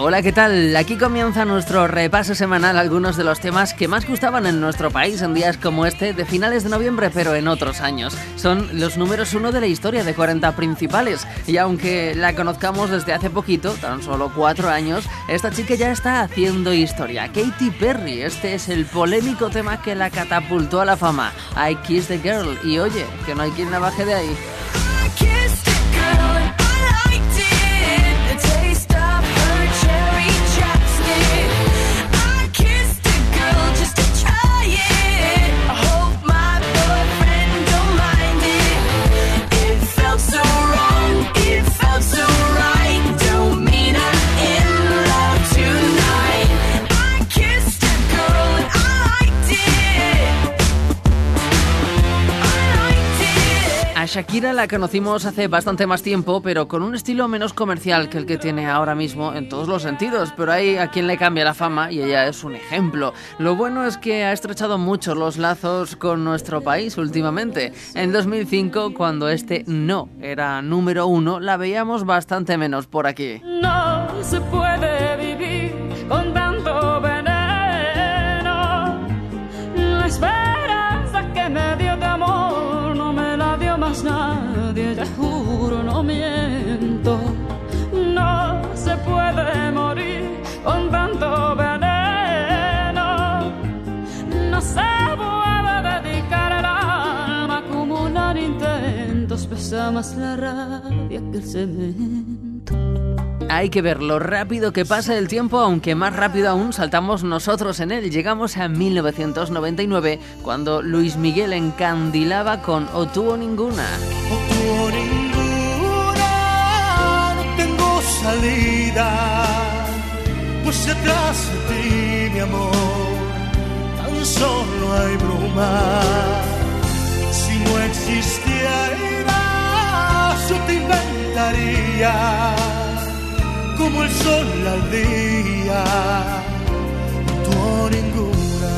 Hola, ¿qué tal? Aquí comienza nuestro repaso semanal a algunos de los temas que más gustaban en nuestro país en días como este de finales de noviembre, pero en otros años. Son los números 1 de la historia de 40 principales, y aunque la conozcamos desde hace poquito, tan solo 4 años, esta chica ya está haciendo historia. Katy Perry, este es el polémico tema que la catapultó a la fama, I Kissed a Girl, y oye, que no hay quien la baje de ahí. Shakira la conocimos hace bastante más tiempo, pero con un estilo menos comercial que el que tiene ahora mismo en todos los sentidos, pero hay a quien le cambia la fama y ella es un ejemplo. Lo bueno es que ha estrechado mucho los lazos con nuestro país últimamente. En 2005, cuando este no era número 1, la veíamos bastante menos por aquí. No se puede vivir con tanto veneno. La esperanza que me dio de amor no me la dio más nadie, te juro, no miento. No se puede morir con tanto veneno. No se puede dedicar el alma a acumular intentos. Pesa más la rabia que el cemento. Hay que ver lo rápido que pasa el tiempo, aunque más rápido aún saltamos nosotros en él. Llegamos a 1999, cuando Luis Miguel encandilaba con O tú o ninguna. O tú o ninguna, no tengo salida, pues detrás de ti, mi amor, tan solo hay bruma. Si no existieras, yo te inventaría como el sol al día, tú o ninguna.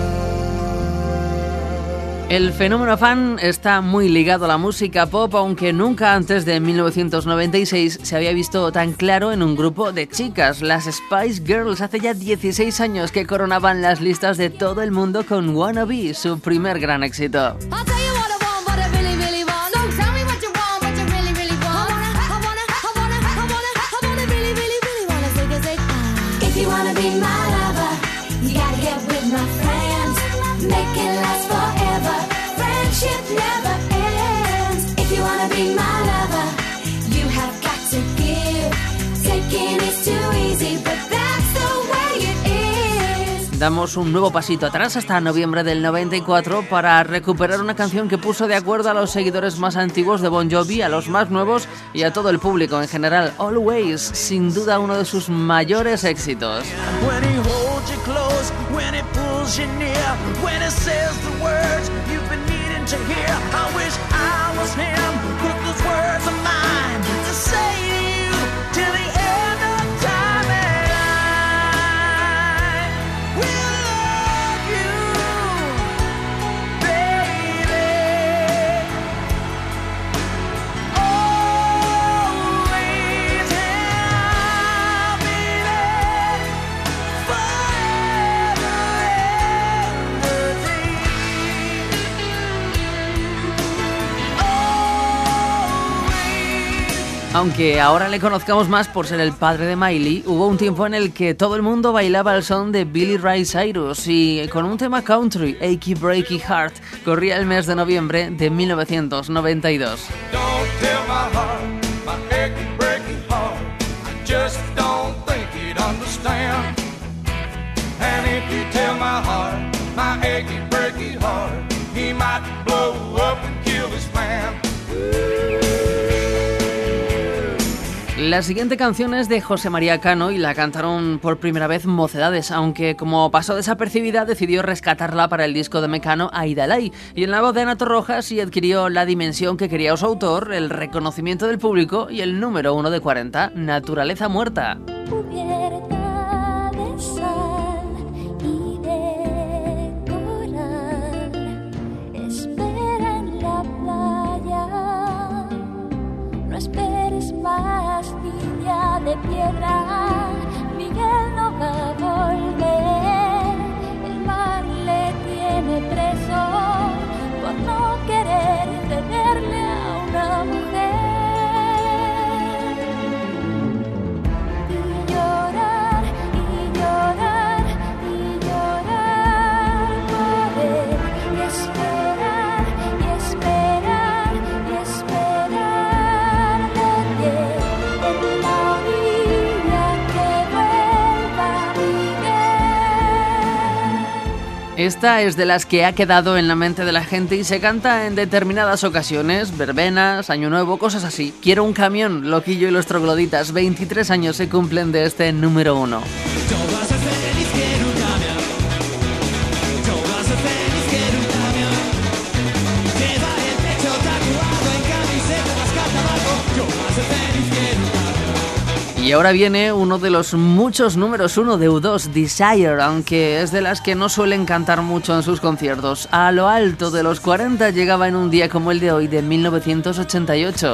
El fenómeno fan está muy ligado a la música pop, aunque nunca antes de 1996 se había visto tan claro en un grupo de chicas. Las Spice Girls hace ya 16 años que coronaban las listas de todo el mundo con Wanna Be, su primer gran éxito. Damos un nuevo pasito atrás hasta noviembre del 94 para recuperar una canción que puso de acuerdo a los seguidores más antiguos de Bon Jovi, a los más nuevos y a todo el público en general. Always, sin duda uno de sus mayores éxitos. Aunque ahora le conozcamos más por ser el padre de Miley, hubo un tiempo en el que todo el mundo bailaba el son de Billy Ray Cyrus y con un tema country, Achy Breaky Heart, corría el mes de noviembre de 1992. La siguiente canción es de José María Cano y la cantaron por primera vez Mocedades, aunque como pasó desapercibida decidió rescatarla para el disco de Mecano Aidalay, y en la voz de Ana Torrojas y adquirió la dimensión que quería su autor, el reconocimiento del público y el número 1 de 40, Naturaleza Muerta. Cubierta de sal y de coral, espera en la playa, no esperes más, niña de piedra, mi Esta es de las que ha quedado en la mente de la gente y se canta en determinadas ocasiones, verbenas, Año Nuevo, cosas así. Quiero un camión, Loquillo y los Trogloditas, 23 años se cumplen de este número 1. Y ahora viene uno de los muchos números 1 de U2, Desire, aunque es de las que no suelen cantar mucho en sus conciertos. A lo alto de los 40 llegaba en un día como el de hoy, de 1988.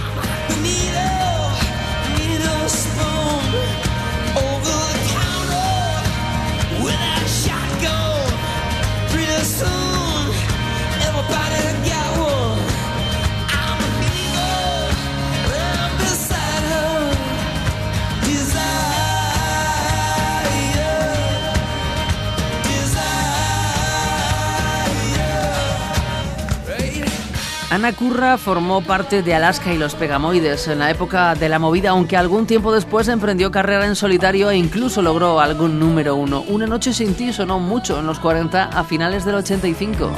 Ana Curra formó parte de Alaska y los Pegamoides en la época de la movida, aunque algún tiempo después emprendió carrera en solitario e incluso logró algún número 1. Una noche sin ti sonó mucho en los 40 a finales del 85.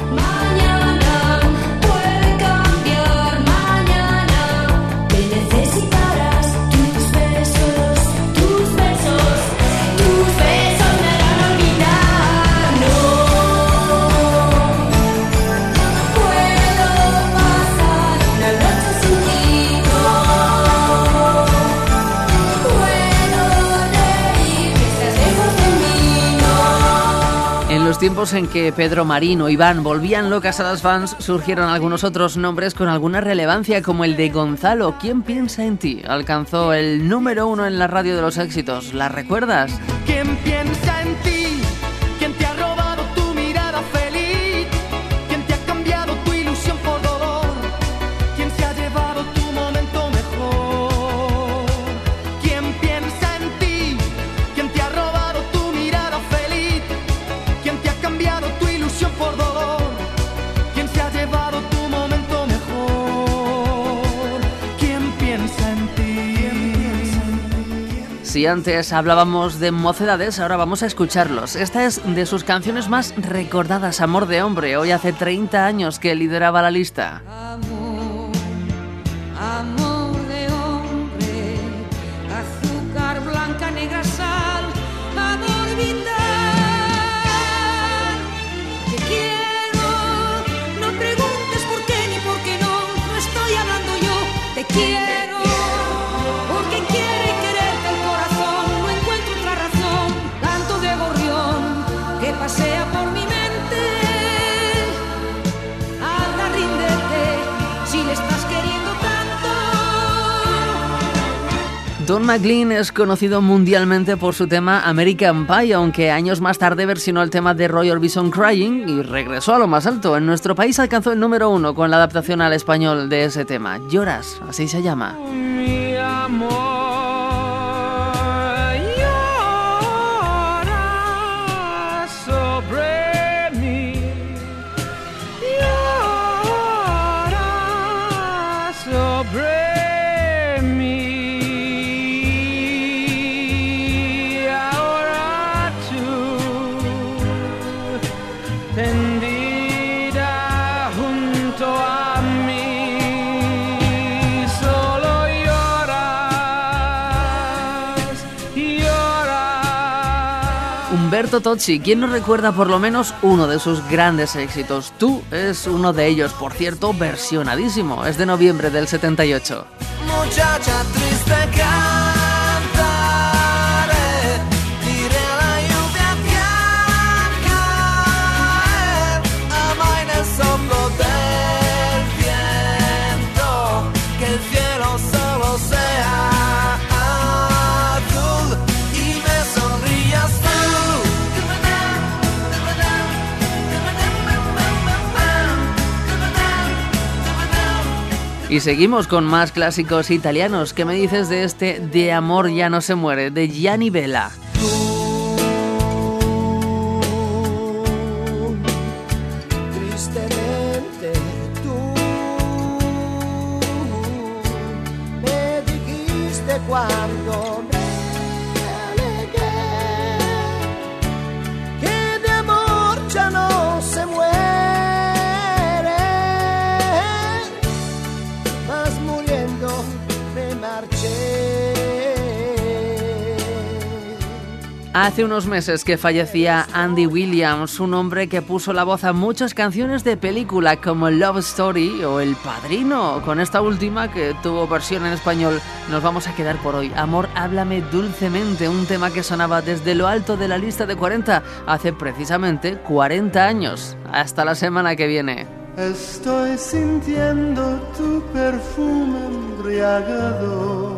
En los tiempos en que Pedro Marín o Iván volvían locas a las fans, surgieron algunos otros nombres con alguna relevancia, como el de Gonzalo. ¿Quién piensa en ti? Alcanzó el número 1 en la radio de los éxitos. ¿La recuerdas? ¿Quién piensa en ti? ¿Quién te ha robado tu mirada feliz? ¿Quién te ha cambiado tu ilusión por dolor? ¿Quién se ha llevado tu momento mejor? ¿Quién piensa en ti? ¿Quién te ha robado tu mirada feliz? ¿Quién te ha cambiado tu ilusión por dolor? ¿Quién se ha llevado tu momento mejor? ¿Quién piensa en ti? Si antes hablábamos de mocedades, ahora vamos a escucharlos. Esta es de sus canciones más recordadas, Amor de Hombre. Hoy hace 30 años que lideraba la lista. Amor, amor de hombre, azúcar blanca, negra, sal, amor vital. Te quiero, no preguntes por qué ni por qué no estoy hablando yo. Te quiero, porque quiere quererte el corazón, no encuentro otra razón, canto de gorrión que pasea por mi mente. Anda, ríndete, si le estás queriendo tanto. Don McLean es conocido mundialmente por su tema American Pie, aunque años más tarde versionó el tema de Roy Orbison, Crying, y regresó a lo más alto. En nuestro país alcanzó el número 1 con la adaptación al español de ese tema. Lloras, así se llama. Mi amor, llora sobre mí, llora sobre mí. Ahora tú, tendida junto a mí, solo lloras, lloras. Humberto Tocci, ¿quién no recuerda por lo menos uno de sus grandes éxitos? Tú es uno de ellos, por cierto, versionadísimo. Es de noviembre del 78. Muchacha triste, cantaré, diré a la lluvia que caer, ama en el soplo del viento, que el cielo solo sea azul y me sonrías tú. Y seguimos con más clásicos italianos. ¿Qué me dices de este De amor ya no se muere, de Gianni Vella? Tristemente tú me dijiste cuando me alegué que de amor ya no Hace unos meses que fallecía Andy Williams, un hombre que puso la voz a muchas canciones de película como Love Story o El Padrino. Con esta última, que tuvo versión en español, nos vamos a quedar por hoy. Amor, háblame dulcemente, un tema que sonaba desde lo alto de la lista de 40 hace precisamente 40 años. Hasta la semana que viene. Estoy sintiendo tu perfume embriagador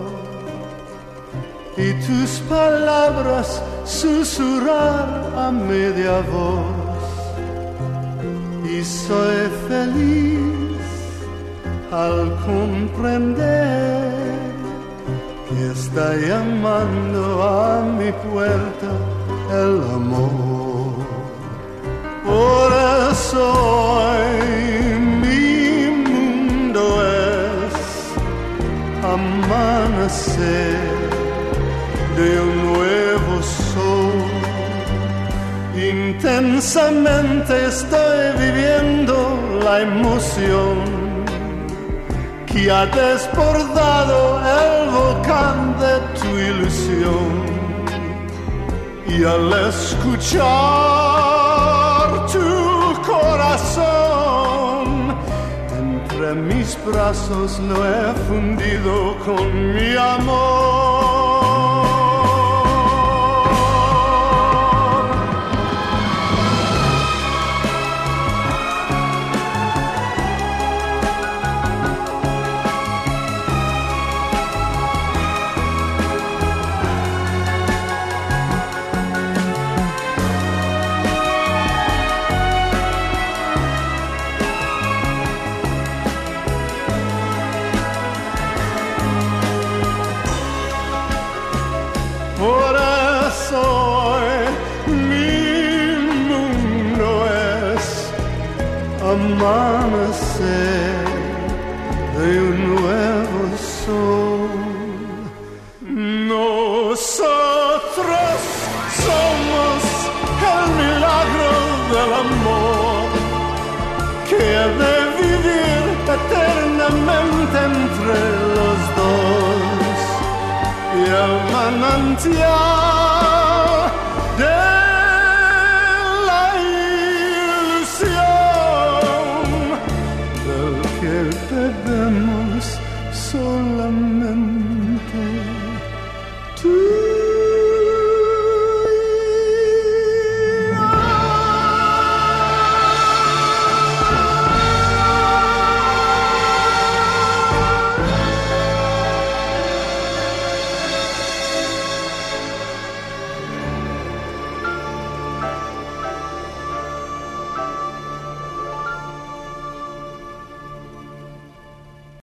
y tus palabras susurrar a media voz, y soy feliz al comprender que está llamando a mi puerta el amor. Por eso hoy mi mundo es amanecer de un nuevo sol. Intensamente estoy viviendo la emoción que ha desbordado el volcán de tu ilusión, y al escuchar tu corazón entre mis brazos lo he fundido con mi amor. Por eso mi mundo es amanecer de un nuevo sol. Nosotros somos el milagro del amor que ha de vivir eternamente entre los dos, y el manantial de la ilusión del que bebemos solamente tú.